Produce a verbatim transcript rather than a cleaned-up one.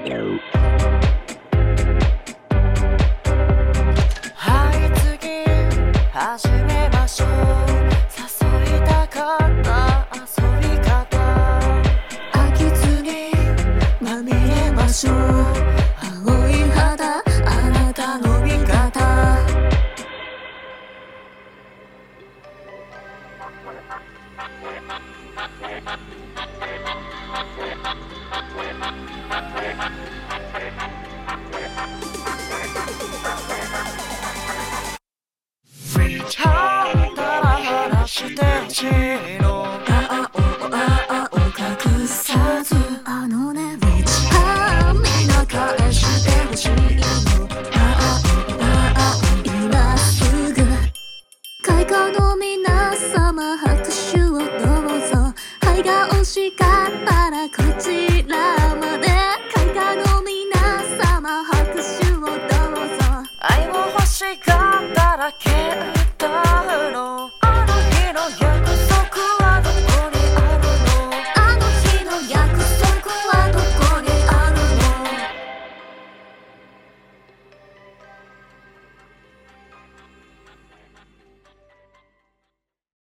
はい次始めましょう。誘いたかった遊び方飽きずにまみれましょう。青い肌あなたの味方。あんたら話してほしいの。ああおああお隠さず。あのね Reach あみんな返してほしいの。ああおああ今すぐ。会場の皆様拍手をどうぞ。はいが惜しかったらこちらまで。会場の皆様拍手をどうぞ。愛を欲しかったら